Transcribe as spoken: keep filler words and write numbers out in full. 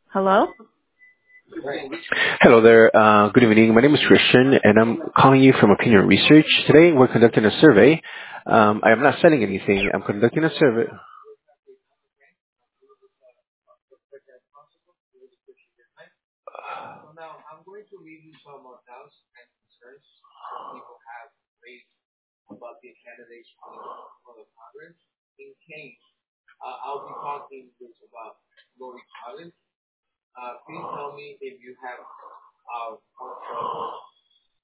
Hello? Hello there. Uh, good evening. My name is Christian, and I'm calling you from Opinion Research. Today, we're conducting a survey. Um, I am not selling anything. I'm conducting a survey.